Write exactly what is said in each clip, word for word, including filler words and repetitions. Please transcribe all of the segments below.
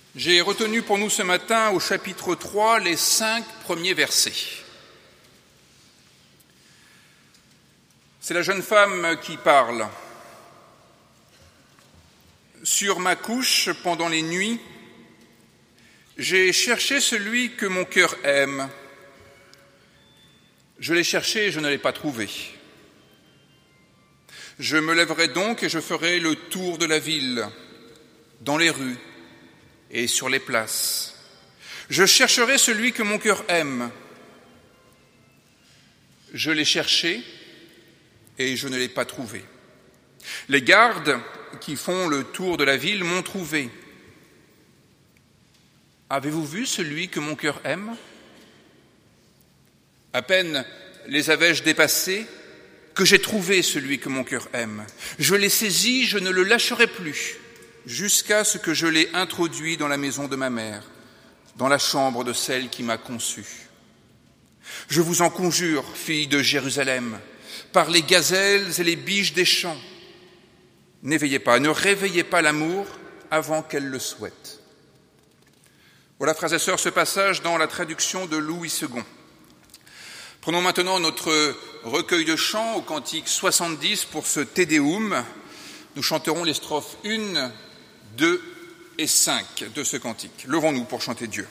J'ai retenu pour nous ce matin au chapitre trois les cinq premiers versets. C'est la jeune femme qui parle. Sur ma couche, pendant les nuits, j'ai cherché celui que mon cœur aime. Je l'ai cherché et je ne l'ai pas trouvé. Je me lèverai donc et je ferai le tour de la ville, dans les rues et sur les places. Je chercherai celui que mon cœur aime. Je l'ai cherché et je ne l'ai pas trouvé. Les gardes qui font le tour de la ville m'ont trouvé. Avez-vous vu celui que mon cœur aime ? À peine les avais-je dépassés que j'ai trouvé celui que mon cœur aime. Je l'ai saisi, je ne le lâcherai plus, jusqu'à ce que je l'ai introduit dans la maison de ma mère, dans la chambre de celle qui m'a conçu. Je vous en conjure, filles de Jérusalem, par les gazelles et les biches des champs, n'éveillez pas, ne réveillez pas l'amour avant qu'elle le souhaite. Voilà, frères et sœurs, ce passage dans la traduction de Louis second. Prenons maintenant notre recueil de chants au cantique soixante-dix pour ce Te Deum. Nous chanterons les strophes un, deux et cinq de ce cantique. Levons-nous pour chanter Dieu.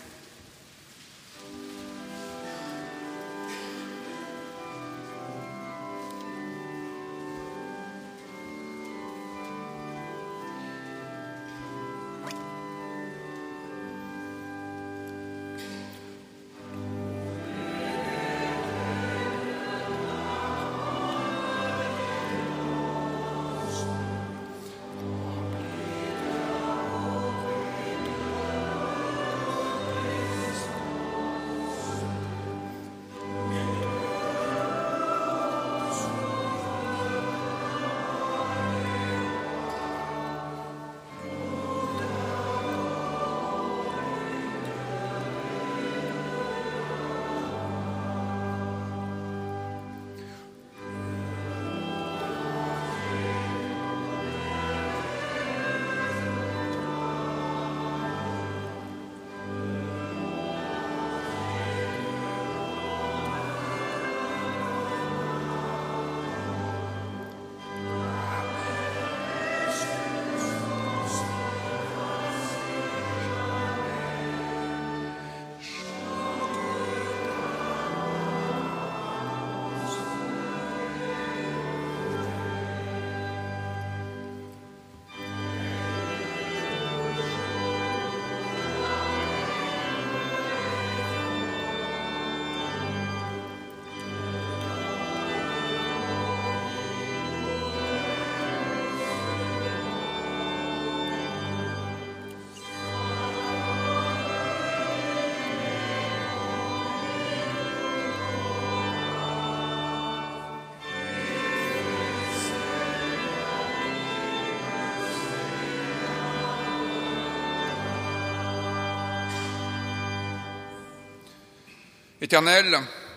Éternel,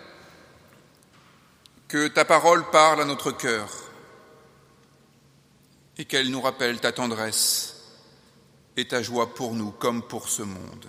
que ta parole parle à notre cœur et qu'elle nous rappelle ta tendresse et ta joie pour nous comme pour ce monde.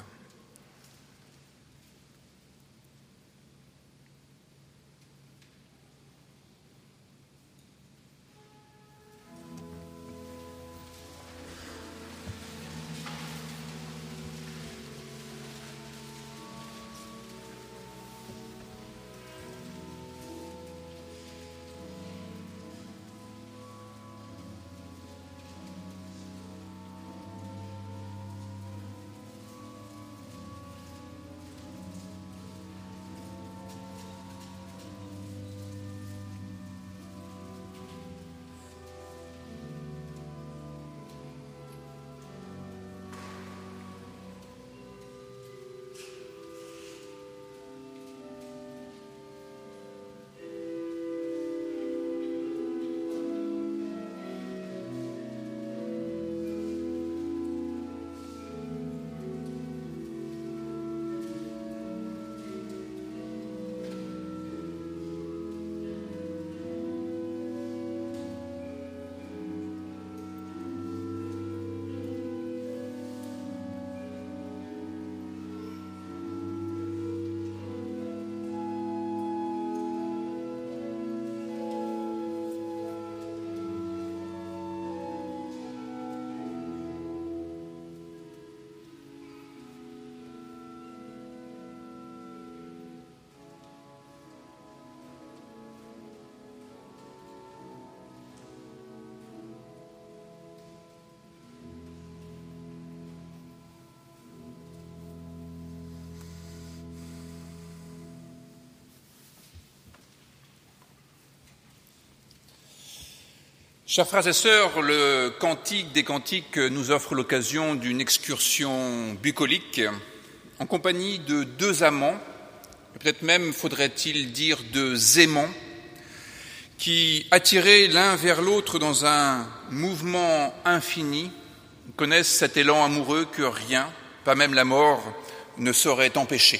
Chers frères et sœurs, le Cantique des Cantiques nous offre l'occasion d'une excursion bucolique en compagnie de deux amants, peut-être même faudrait-il dire deux aimants, qui, attirés l'un vers l'autre dans un mouvement infini, connaissent cet élan amoureux que rien, pas même la mort, ne saurait empêcher.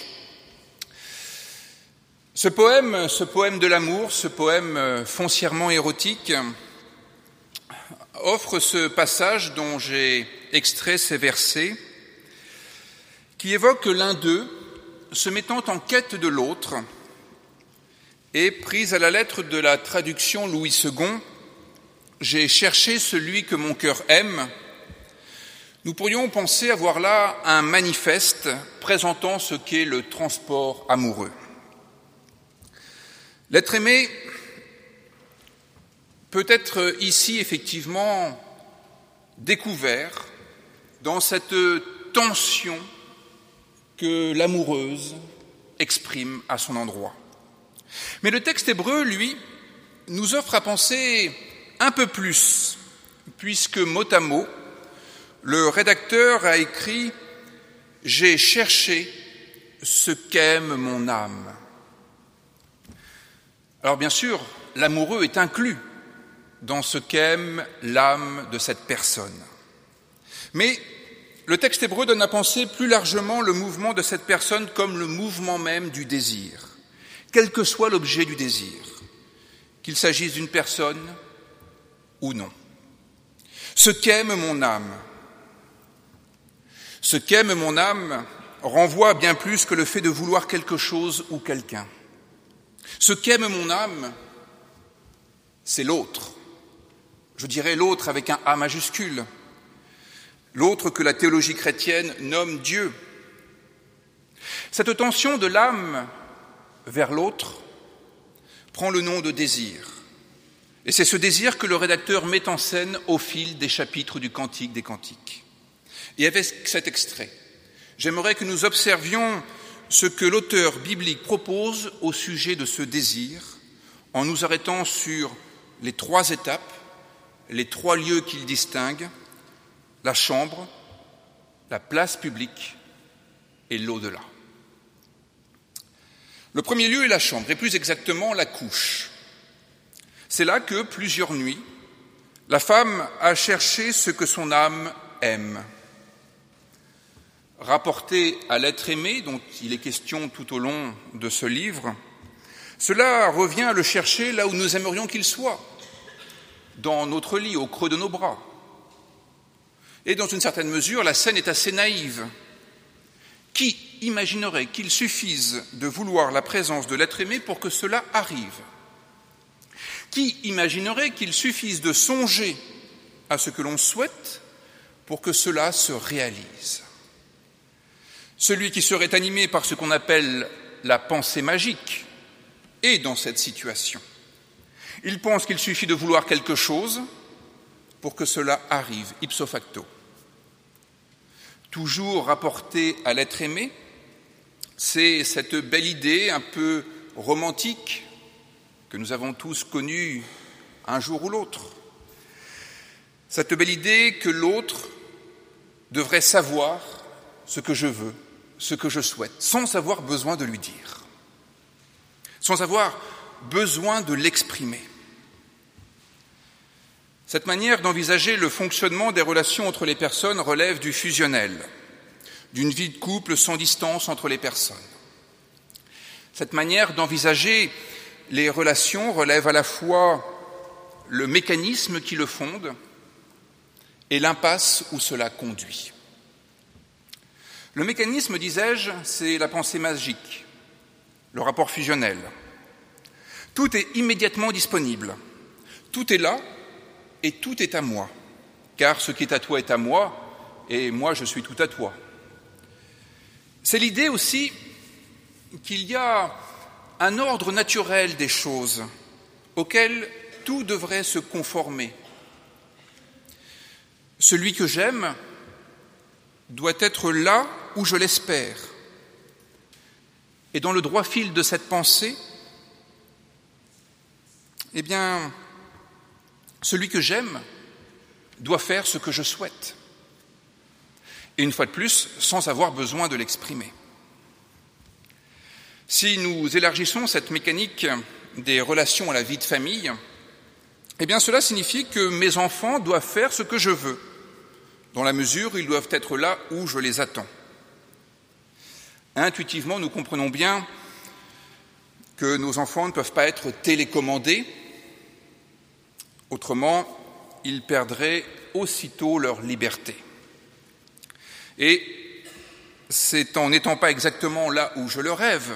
Ce poème, ce poème de l'amour, ce poème foncièrement érotique, offre ce passage dont j'ai extrait ces versets, qui évoque l'un d'eux se mettant en quête de l'autre, et prise à la lettre de la traduction Louis second, « J'ai cherché celui que mon cœur aime », nous pourrions penser avoir là un manifeste présentant ce qu'est le transport amoureux. L'être aimé peut être ici effectivement découvert dans cette tension que l'amoureuse exprime à son endroit. Mais le texte hébreu, lui, nous offre à penser un peu plus, puisque mot à mot, le rédacteur a écrit « J'ai cherché ce qu'aime mon âme ». Alors bien sûr, l'amoureux est inclus dans ce qu'aime l'âme de cette personne. Mais le texte hébreu donne à penser plus largement le mouvement de cette personne comme le mouvement même du désir, quel que soit l'objet du désir, qu'il s'agisse d'une personne ou non. Ce qu'aime mon âme. Ce qu'aime mon âme renvoie à bien plus que le fait de vouloir quelque chose ou quelqu'un. Ce qu'aime mon âme, c'est l'autre. Je dirais l'autre avec un A majuscule. L'autre que la théologie chrétienne nomme Dieu. Cette tension de l'âme vers l'autre prend le nom de désir. Et c'est ce désir que le rédacteur met en scène au fil des chapitres du Cantique des Cantiques. Et avec cet extrait, j'aimerais que nous observions ce que l'auteur biblique propose au sujet de ce désir, en nous arrêtant sur les trois étapes, les trois lieux qu'il distingue, la chambre, la place publique et l'au-delà. Le premier lieu est la chambre, et plus exactement la couche. C'est là que, plusieurs nuits, la femme a cherché ce que son âme aime. Rapporté à l'être aimé, dont il est question tout au long de ce livre, cela revient à le chercher là où nous aimerions qu'il soit, dans notre lit, au creux de nos bras. Et dans une certaine mesure, la scène est assez naïve. Qui imaginerait qu'il suffise de vouloir la présence de l'être aimé pour que cela arrive ? Qui imaginerait qu'il suffise de songer à ce que l'on souhaite pour que cela se réalise ? Celui qui serait animé par ce qu'on appelle la pensée magique est dans cette situation. Il pense qu'il suffit de vouloir quelque chose pour que cela arrive, ipso facto. Toujours rapporté à l'être aimé, c'est cette belle idée un peu romantique que nous avons tous connue un jour ou l'autre. Cette belle idée que l'autre devrait savoir ce que je veux, ce que je souhaite, sans avoir besoin de lui dire, sans avoir besoin de l'exprimer. Cette manière d'envisager le fonctionnement des relations entre les personnes relève du fusionnel, d'une vie de couple sans distance entre les personnes. Cette manière d'envisager les relations relève à la fois le mécanisme qui le fonde et l'impasse où cela conduit. Le mécanisme, disais-je, c'est la pensée magique, le rapport fusionnel. Tout est immédiatement disponible, tout est là et tout est à moi, car ce qui est à toi est à moi, et moi je suis tout à toi. C'est l'idée aussi qu'il y a un ordre naturel des choses auquel tout devrait se conformer. Celui que j'aime doit être là où je l'espère. Et dans le droit fil de cette pensée, eh bien, Celui que j'aime doit faire ce que je souhaite. Et une fois de plus, sans avoir besoin de l'exprimer. Si nous élargissons cette mécanique des relations à la vie de famille, eh bien cela signifie que mes enfants doivent faire ce que je veux, dans la mesure où ils doivent être là où je les attends. Intuitivement, nous comprenons bien que nos enfants ne peuvent pas être télécommandés, autrement, ils perdraient aussitôt leur liberté. Et c'est en n'étant pas exactement là où je le rêve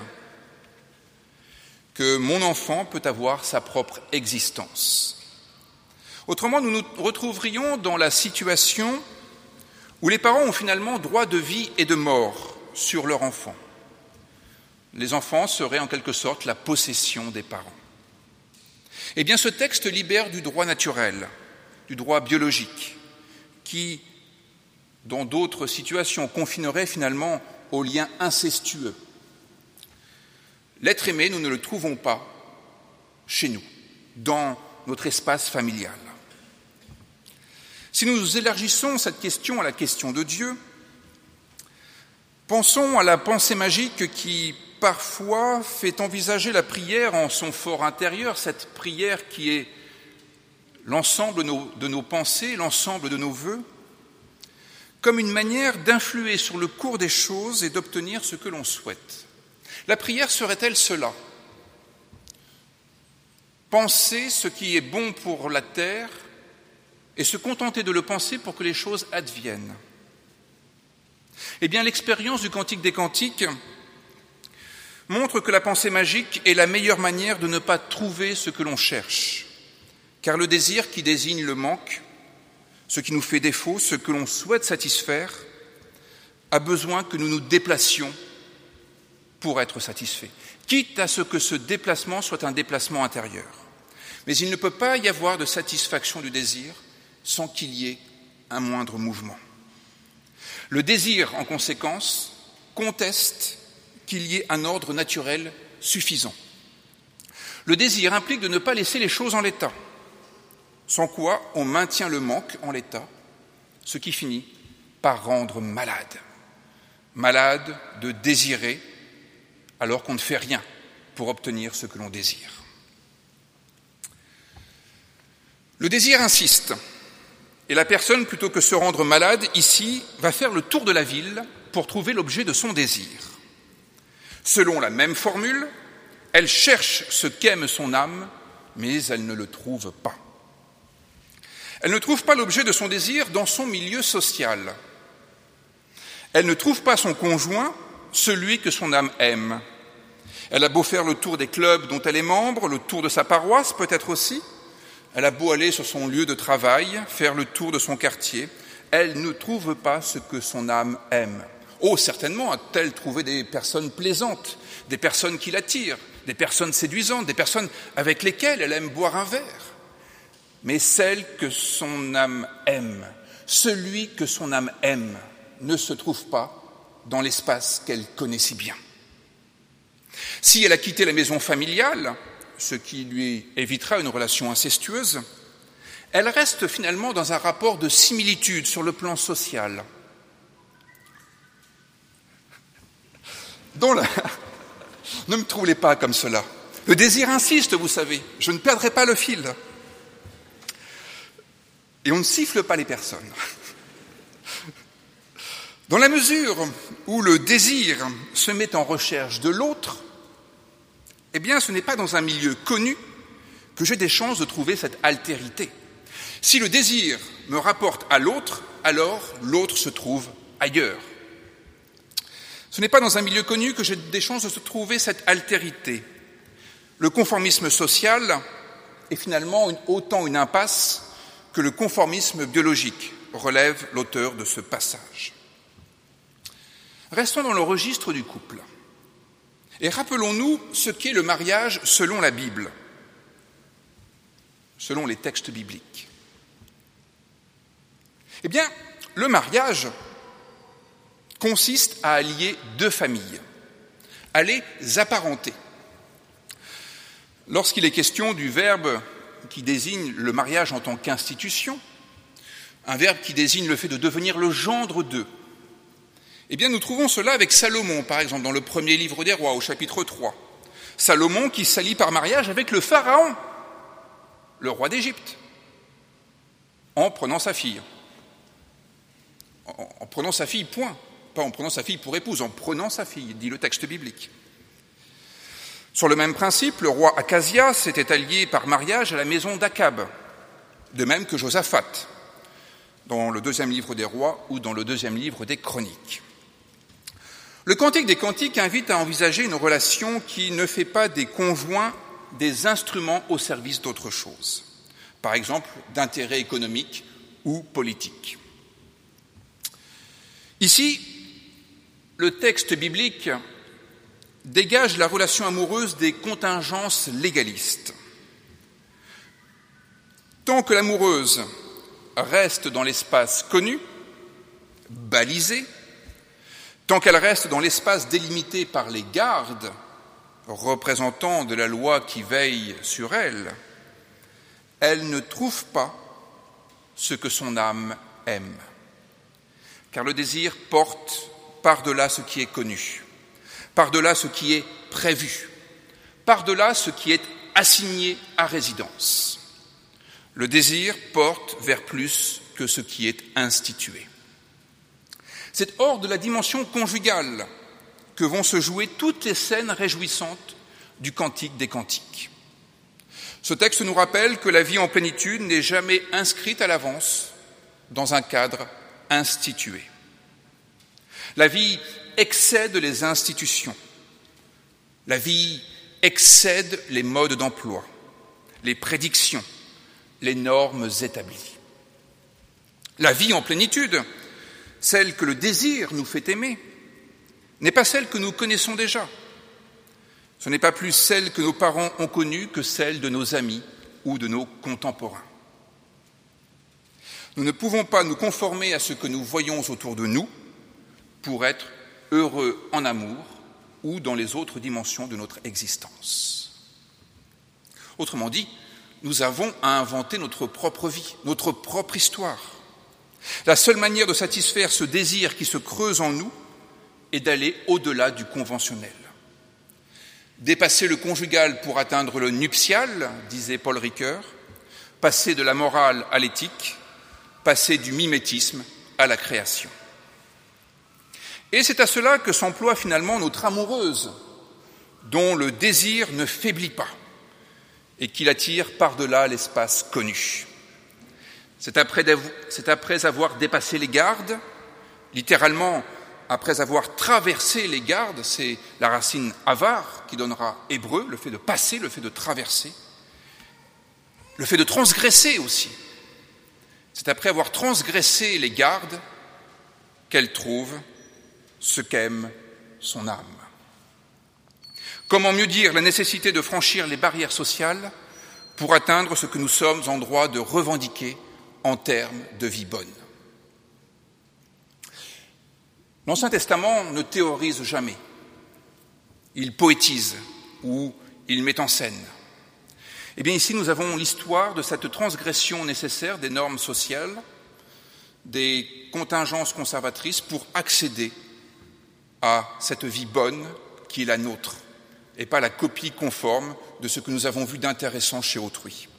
que mon enfant peut avoir sa propre existence. Autrement, nous nous retrouverions dans la situation où les parents ont finalement droit de vie et de mort sur leur enfant. Les enfants seraient en quelque sorte la possession des parents. Eh bien, ce texte libère du droit naturel, du droit biologique, qui, dans d'autres situations, confinerait finalement aux liens incestueux. L'être aimé, nous ne le trouvons pas chez nous, dans notre espace familial. Si nous élargissons cette question à la question de Dieu, pensons à la pensée magique qui, parfois, fait envisager la prière en son fort intérieur, cette prière qui est l'ensemble de nos, de nos pensées, l'ensemble de nos vœux, comme une manière d'influer sur le cours des choses et d'obtenir ce que l'on souhaite. La prière serait-elle cela ? Penser ce qui est bon pour la terre et se contenter de le penser pour que les choses adviennent. Eh bien, l'expérience du Cantique des Cantiques montre que la pensée magique est la meilleure manière de ne pas trouver ce que l'on cherche, car le désir qui désigne le manque, ce qui nous fait défaut, ce que l'on souhaite satisfaire, a besoin que nous nous déplacions pour être satisfaits, quitte à ce que ce déplacement soit un déplacement intérieur. Mais il ne peut pas y avoir de satisfaction du désir sans qu'il y ait un moindre mouvement. Le désir, en conséquence, conteste qu'il y ait un ordre naturel suffisant. Le désir implique de ne pas laisser les choses en l'état, sans quoi on maintient le manque en l'état, ce qui finit par rendre malade. Malade de désirer alors qu'on ne fait rien pour obtenir ce que l'on désire. Le désir insiste, et la personne, plutôt que se rendre malade, ici, va faire le tour de la ville pour trouver l'objet de son désir. Selon la même formule, elle cherche ce qu'aime son âme, mais elle ne le trouve pas. Elle ne trouve pas l'objet de son désir dans son milieu social. Elle ne trouve pas son conjoint, celui que son âme aime. Elle a beau faire le tour des clubs dont elle est membre, le tour de sa paroisse peut-être aussi, elle a beau aller sur son lieu de travail, faire le tour de son quartier, elle ne trouve pas ce que son âme aime. Oh, certainement a-t-elle trouvé des personnes plaisantes, des personnes qui l'attirent, des personnes séduisantes, des personnes avec lesquelles elle aime boire un verre. Mais celle que son âme aime, celui que son âme aime, ne se trouve pas dans l'espace qu'elle connaît si bien. Si elle a quitté la maison familiale, ce qui lui évitera une relation incestueuse, elle reste finalement dans un rapport de similitude sur le plan social. Dont la... Ne me troublez pas comme cela. Le désir insiste, vous savez, je ne perdrai pas le fil. Et on ne siffle pas les personnes. Dans la mesure où le désir se met en recherche de l'autre, eh bien, ce n'est pas dans un milieu connu que j'ai des chances de trouver cette altérité. Si le désir me rapporte à l'autre, alors l'autre se trouve ailleurs. Ce n'est pas dans un milieu connu que j'ai des chances de trouver cette altérité. Le conformisme social est finalement une, autant une impasse que le conformisme biologique, relève l'auteur de ce passage. Restons dans le registre du couple. Et rappelons-nous ce qu'est le mariage selon la Bible, selon les textes bibliques. Eh bien, le mariage consiste à allier deux familles, à les apparenter. Lorsqu'il est question du verbe qui désigne le mariage en tant qu'institution, un verbe qui désigne le fait de devenir le gendre d'eux. Eh bien, nous trouvons cela avec Salomon, par exemple, dans le premier livre des Rois, au chapitre trois. Salomon qui s'allie par mariage avec le Pharaon, le roi d'Égypte, en prenant sa fille. En, en prenant sa fille, point. Pas en prenant sa fille pour épouse, en prenant sa fille, dit le texte biblique. Sur le même principe, le roi Acasia s'était allié par mariage à la maison d'Akab, de même que Josaphat, dans le deuxième livre des Rois ou dans le deuxième livre des Chroniques. Le Cantique des Cantiques invite à envisager une relation qui ne fait pas des conjoints des instruments au service d'autre chose, par exemple d'intérêts économiques ou politiques. Ici, le texte biblique dégage la relation amoureuse des contingences légalistes. Tant que l'amoureuse reste dans l'espace connu, balisé, tant qu'elle reste dans l'espace délimité par les gardes, représentants de la loi qui veille sur elle, elle ne trouve pas ce que son âme aime. Car le désir porte par-delà ce qui est connu, par-delà ce qui est prévu, par-delà ce qui est assigné à résidence. Le désir porte vers plus que ce qui est institué. C'est hors de la dimension conjugale que vont se jouer toutes les scènes réjouissantes du Cantique des Cantiques. Ce texte nous rappelle que la vie en plénitude n'est jamais inscrite à l'avance dans un cadre institué. La vie excède les institutions. La vie excède les modes d'emploi, les prédictions, les normes établies. La vie en plénitude, celle que le désir nous fait aimer, n'est pas celle que nous connaissons déjà. Ce n'est pas plus celle que nos parents ont connue que celle de nos amis ou de nos contemporains. Nous ne pouvons pas nous conformer à ce que nous voyons autour de nous pour être heureux en amour ou dans les autres dimensions de notre existence. Autrement dit, nous avons à inventer notre propre vie, notre propre histoire. La seule manière de satisfaire ce désir qui se creuse en nous est d'aller au-delà du conventionnel. Dépasser le conjugal pour atteindre le nuptial, disait Paul Ricoeur, passer de la morale à l'éthique, passer du mimétisme à la création. Et c'est à cela que s'emploie finalement notre amoureuse, dont le désir ne faiblit pas et qui l'attire par-delà l'espace connu. C'est après, c'est après avoir dépassé les gardes, littéralement après avoir traversé les gardes, c'est la racine avar qui donnera hébreu, le fait de passer, le fait de traverser, le fait de transgresser aussi. C'est après avoir transgressé les gardes qu'elle trouve ce qu'aime son âme. Comment mieux dire la nécessité de franchir les barrières sociales pour atteindre ce que nous sommes en droit de revendiquer en termes de vie bonne. L'Ancien Testament ne théorise jamais. Il poétise ou il met en scène. Eh bien ici, nous avons l'histoire de cette transgression nécessaire des normes sociales, des contingences conservatrices pour accéder à cette vie bonne qui est la nôtre et pas la copie conforme de ce que nous avons vu d'intéressant chez autrui.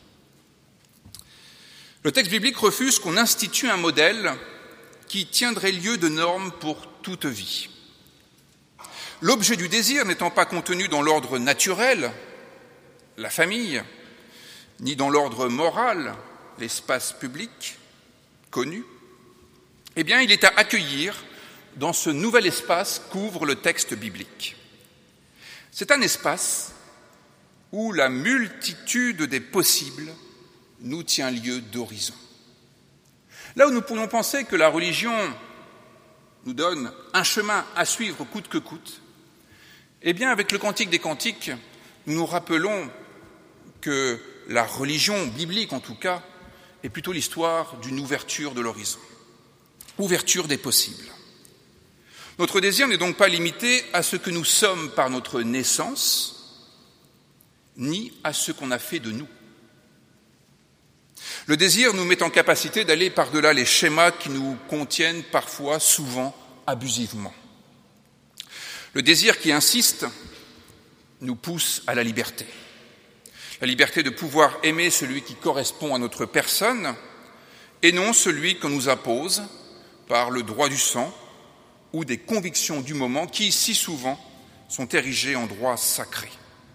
Le texte biblique refuse qu'on institue un modèle qui tiendrait lieu de norme pour toute vie. L'objet du désir n'étant pas contenu dans l'ordre naturel, la famille, ni dans l'ordre moral, l'espace public, connu, eh bien, il est à accueillir dans ce nouvel espace qu'ouvre le texte biblique. C'est un espace où la multitude des possibles nous tient lieu d'horizon. Là où nous pourrions penser que la religion nous donne un chemin à suivre coûte que coûte, eh bien, avec le Cantique des Cantiques, nous nous rappelons que la religion biblique, en tout cas, est plutôt l'histoire d'une ouverture de l'horizon, ouverture des possibles. Notre désir n'est donc pas limité à ce que nous sommes par notre naissance, ni à ce qu'on a fait de nous. Le désir nous met en capacité d'aller par-delà les schémas qui nous contiennent parfois, souvent, abusivement. Le désir qui insiste nous pousse à la liberté. La liberté de pouvoir aimer celui qui correspond à notre personne et non celui qu'on nous impose par le droit du sang ou des convictions du moment qui, si souvent, sont érigées en droit sacré.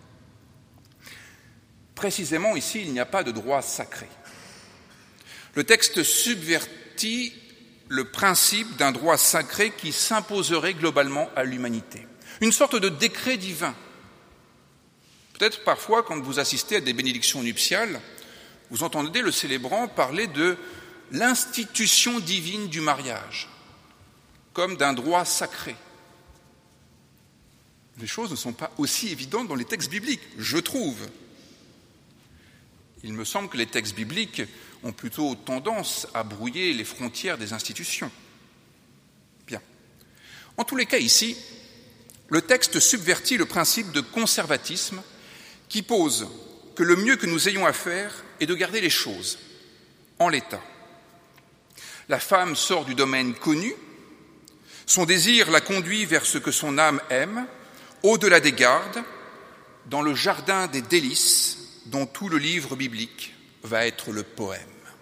Précisément, ici, il n'y a pas de droit sacré. Le texte subvertit le principe d'un droit sacré qui s'imposerait globalement à l'humanité. Une sorte de décret divin. Peut-être parfois, quand vous assistez à des bénédictions nuptiales, vous entendez le célébrant parler de l'institution divine du mariage, comme d'un droit sacré. Les choses ne sont pas aussi évidentes dans les textes bibliques, je trouve. Il me semble que les textes bibliques ont plutôt tendance à brouiller les frontières des institutions. Bien. En tous les cas, ici, le texte subvertit le principe de conservatisme qui pose que le mieux que nous ayons à faire est de garder les choses en l'état. La femme sort du domaine connu, son désir la conduit vers ce que son âme aime, au-delà des gardes, dans le jardin des délices dont tout le livre biblique va être le poème.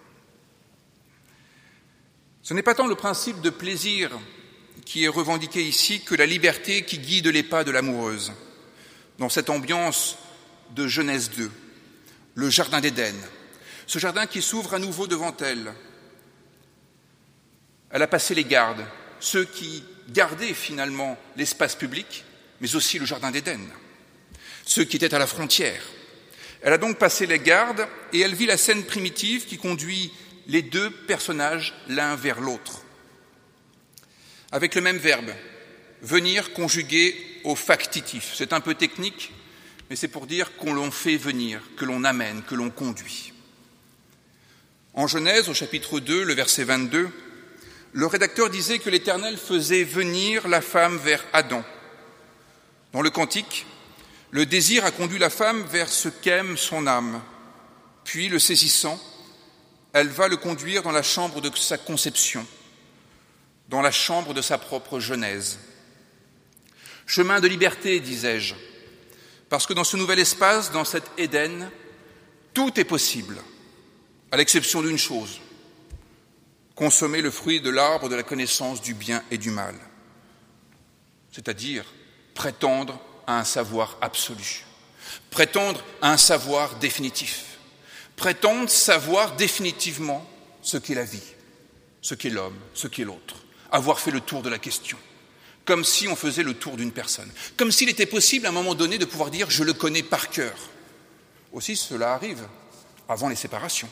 Ce n'est pas tant le principe de plaisir qui est revendiqué ici que la liberté qui guide les pas de l'amoureuse, dans cette ambiance de Genèse deux, le jardin d'Éden, ce jardin qui s'ouvre à nouveau devant elle. Elle a passé les gardes, ceux qui gardaient finalement l'espace public, mais aussi le jardin d'Éden, ceux qui étaient à la frontière. Elle a donc passé les gardes et elle vit la scène primitive qui conduit les deux personnages l'un vers l'autre. Avec le même verbe, venir conjugué au factitif. C'est un peu technique, mais c'est pour dire qu'on l'on fait venir, que l'on amène, que l'on conduit. En Genèse, au chapitre deux, le verset vingt-deux, le rédacteur disait que l'Éternel faisait venir la femme vers Adam. Dans le Cantique, le désir a conduit la femme vers ce qu'aime son âme. Puis, le saisissant, elle va le conduire dans la chambre de sa conception, dans la chambre de sa propre genèse. Chemin de liberté, disais-je, parce que dans ce nouvel espace, dans cet Éden, tout est possible, à l'exception d'une chose, consommer le fruit de l'arbre de la connaissance du bien et du mal, c'est-à-dire prétendre à un savoir absolu, prétendre à un savoir définitif, prétendre savoir définitivement ce qu'est la vie, ce qu'est l'homme, ce qu'est l'autre, avoir fait le tour de la question, comme si on faisait le tour d'une personne, comme s'il était possible à un moment donné de pouvoir dire « je le connais par cœur ». Aussi cela arrive avant les séparations.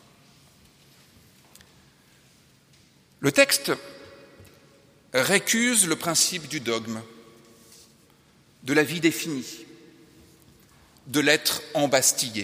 Le texte récuse le principe du dogme, de la vie définie, de l'être embastillé.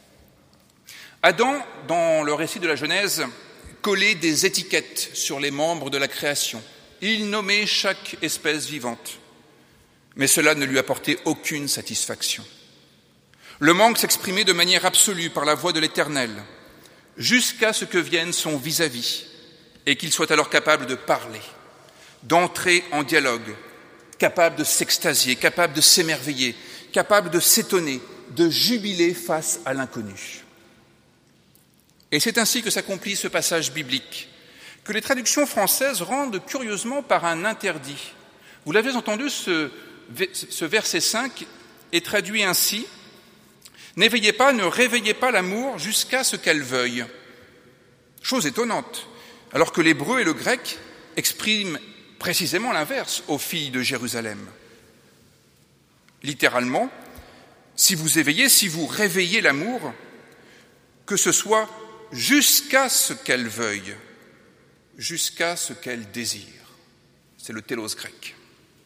Adam, dans le récit de la Genèse, collait des étiquettes sur les membres de la création. Il nommait chaque espèce vivante, mais cela ne lui apportait aucune satisfaction. Le manque s'exprimait de manière absolue par la voix de l'Éternel, jusqu'à ce que vienne son vis-à-vis, et qu'il soit alors capable de parler, d'entrer en dialogue, capable de s'extasier, capable de s'émerveiller, capable de s'étonner, de jubiler face à l'inconnu. Et c'est ainsi que s'accomplit ce passage biblique, que les traductions françaises rendent curieusement par un interdit. Vous l'avez entendu, ce, ce verset cinq est traduit ainsi « N'éveillez pas, ne réveillez pas l'amour jusqu'à ce qu'elle veuille ». Chose étonnante, alors que l'hébreu et le grec expriment précisément l'inverse aux filles de Jérusalem. Littéralement, si vous éveillez, si vous réveillez l'amour, que ce soit jusqu'à ce qu'elle veuille, jusqu'à ce qu'elle désire. C'est le télos grec.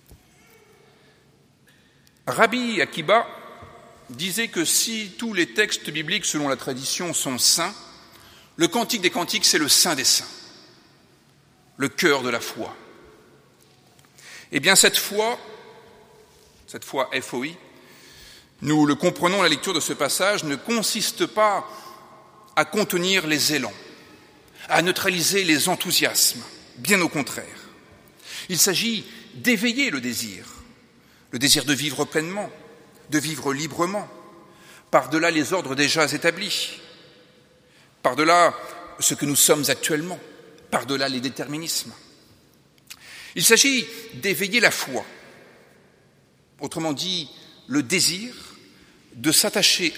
Rabbi Akiba disait que si tous les textes bibliques, selon la tradition, sont saints, le Cantique des Cantiques, c'est le saint des saints, le cœur de la foi. Eh bien, cette foi, cette foi F O I, nous le comprenons à la lecture de ce passage, ne consiste pas à contenir les élans, à neutraliser les enthousiasmes, bien au contraire. Il s'agit d'éveiller le désir, le désir de vivre pleinement, de vivre librement, par-delà les ordres déjà établis, par-delà ce que nous sommes actuellement, par-delà les déterminismes. Il s'agit d'éveiller la foi, autrement dit, le désir de s'attacher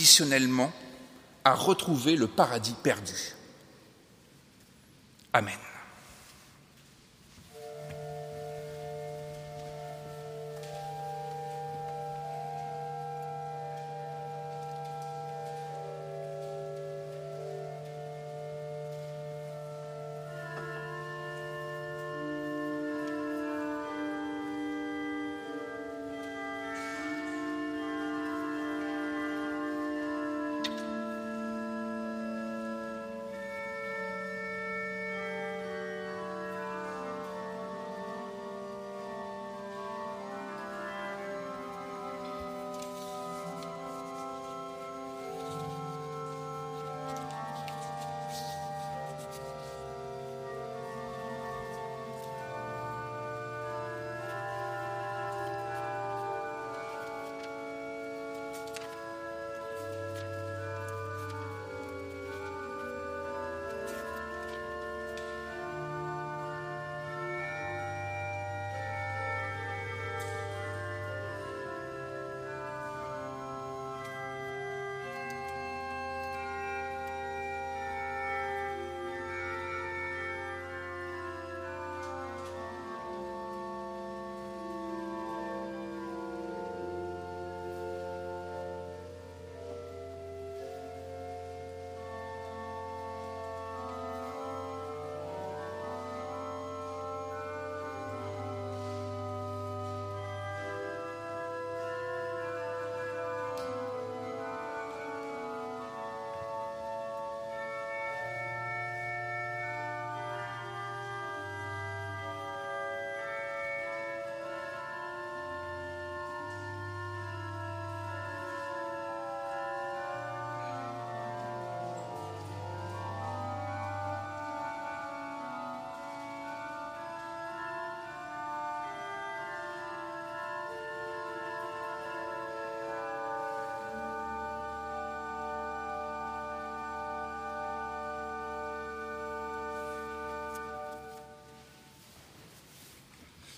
inconditionnellement à retrouver le paradis perdu. Amen.